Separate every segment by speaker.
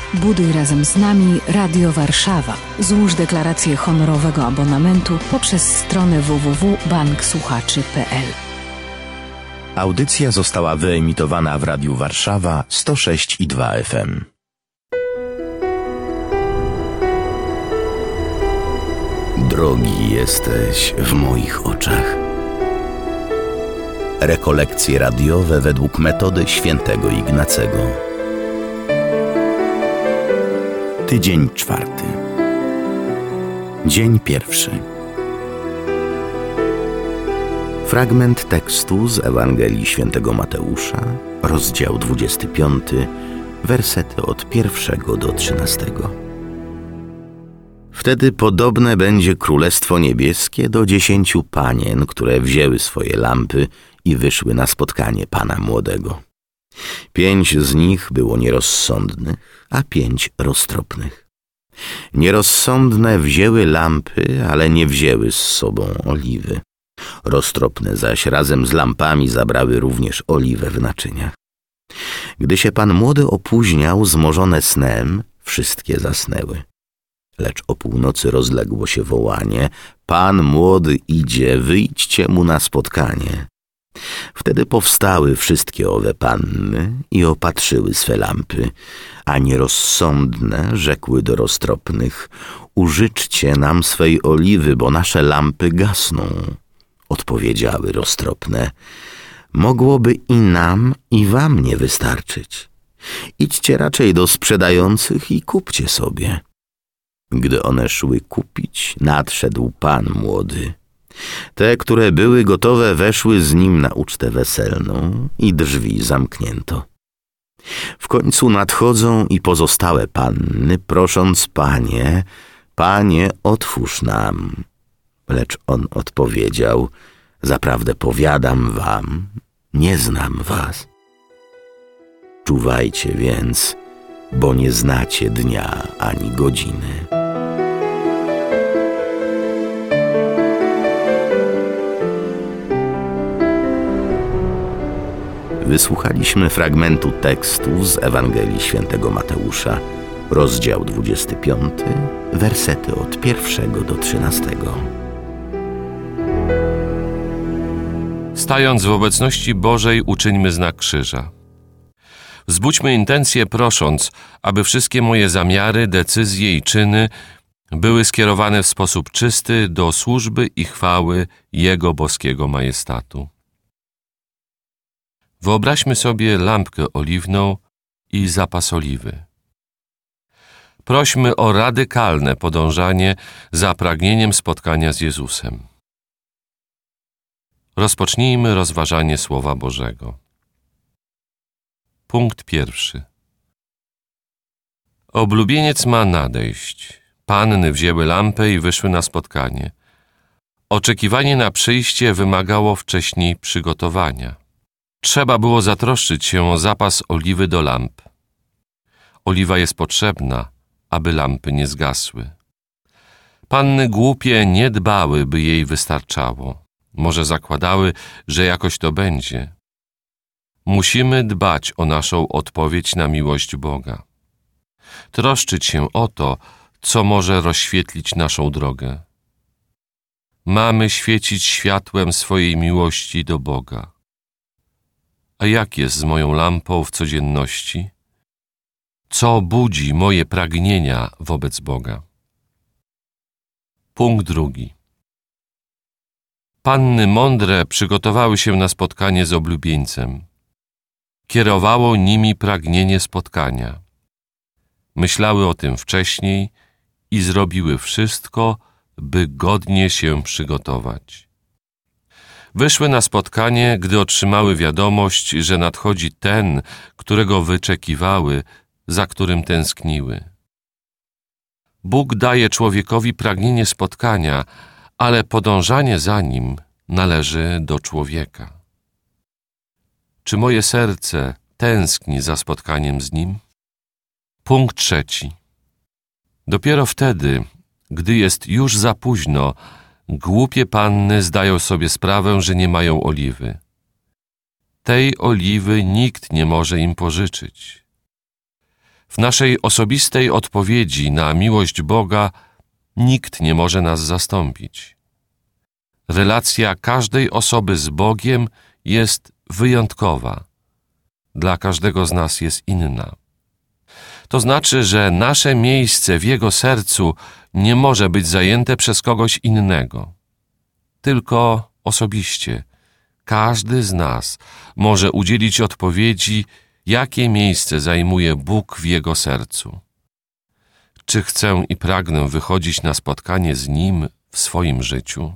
Speaker 1: Buduj razem z nami Radio Warszawa. Złóż deklarację honorowego abonamentu poprzez stronę www.banksłuchaczy.pl.
Speaker 2: Audycja została wyemitowana w Radiu Warszawa 106,2 FM.
Speaker 3: Drogi jesteś w moich oczach. Rekolekcje radiowe według metody świętego Ignacego. Tydzień 4. Dzień 1. Fragment tekstu z Ewangelii Świętego Mateusza, rozdział 25, wersety od 1 do 13. Wtedy podobne będzie Królestwo Niebieskie do 10 panien, które wzięły swoje lampy i wyszły na spotkanie Pana Młodego. 5 z nich było nierozsądnych, a 5 roztropnych. Nierozsądne wzięły lampy, ale nie wzięły z sobą oliwy. Roztropne zaś razem z lampami zabrały również oliwę w naczyniach. Gdy się Pan Młody opóźniał, zmorzone snem, wszystkie zasnęły. Lecz o północy rozległo się wołanie: Pan Młody idzie, wyjdźcie mu na spotkanie. Wtedy powstały wszystkie owe panny i opatrzyły swe lampy, a nierozsądne rzekły do roztropnych: użyczcie nam swej oliwy, bo nasze lampy gasną. Odpowiedziały roztropne: mogłoby i nam, i wam nie wystarczyć. Idźcie raczej do sprzedających i kupcie sobie. Gdy one szły kupić, nadszedł Pan Młody. Te, które były gotowe, weszły z nim na ucztę weselną i drzwi zamknięto. W końcu nadchodzą i pozostałe panny, prosząc: Panie, Panie, otwórz nam. Lecz on odpowiedział: zaprawdę powiadam wam, nie znam was. Czuwajcie więc, bo nie znacie dnia ani godziny. Wysłuchaliśmy fragmentu tekstu z Ewangelii Świętego Mateusza, rozdział 25, wersety od 1 do 13.
Speaker 4: Stając w obecności Bożej, uczyńmy znak krzyża. Wzbudźmy intencje, prosząc, aby wszystkie moje zamiary, decyzje i czyny były skierowane w sposób czysty do służby i chwały Jego boskiego majestatu. Wyobraźmy sobie lampkę oliwną i zapas oliwy. Prośmy o radykalne podążanie za pragnieniem spotkania z Jezusem. Rozpocznijmy rozważanie Słowa Bożego. Punkt 1. Oblubieniec ma nadejść. Panny wzięły lampę i wyszły na spotkanie. Oczekiwanie na przyjście wymagało wcześniej przygotowania. Trzeba było zatroszczyć się o zapas oliwy do lamp. Oliwa jest potrzebna, aby lampy nie zgasły. Panny głupie nie dbały, by jej wystarczało. Może zakładały, że jakoś to będzie. Musimy dbać o naszą odpowiedź na miłość Boga. Troszczyć się o to, co może rozświetlić naszą drogę. Mamy świecić światłem swojej miłości do Boga. A jak jest z moją lampą w codzienności? Co budzi moje pragnienia wobec Boga? Punkt 2. Panny mądre przygotowały się na spotkanie z oblubieńcem. Kierowało nimi pragnienie spotkania. Myślały o tym wcześniej i zrobiły wszystko, by godnie się przygotować. Wyszły na spotkanie, gdy otrzymały wiadomość, że nadchodzi ten, którego wyczekiwały, za którym tęskniły. Bóg daje człowiekowi pragnienie spotkania, ale podążanie za nim należy do człowieka. Czy moje serce tęskni za spotkaniem z Nim? Punkt 3. Dopiero wtedy, gdy jest już za późno, głupie panny zdają sobie sprawę, że nie mają oliwy. Tej oliwy nikt nie może im pożyczyć. W naszej osobistej odpowiedzi na miłość Boga nikt nie może nas zastąpić. Relacja każdej osoby z Bogiem jest wyjątkowa. Dla każdego z nas jest inna. To znaczy, że nasze miejsce w Jego sercu nie może być zajęte przez kogoś innego. Tylko osobiście każdy z nas może udzielić odpowiedzi, jakie miejsce zajmuje Bóg w Jego sercu. Czy chcę i pragnę wychodzić na spotkanie z Nim w swoim życiu?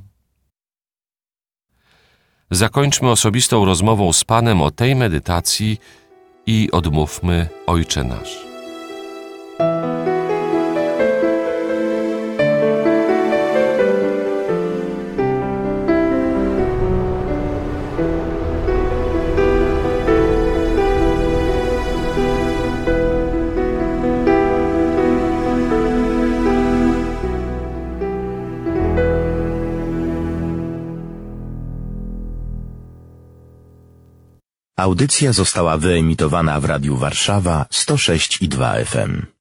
Speaker 4: Zakończmy osobistą rozmową z Panem o tej medytacji i odmówmy Ojcze nasz.
Speaker 2: Audycja została wyemitowana w Radiu Warszawa 106,2 FM.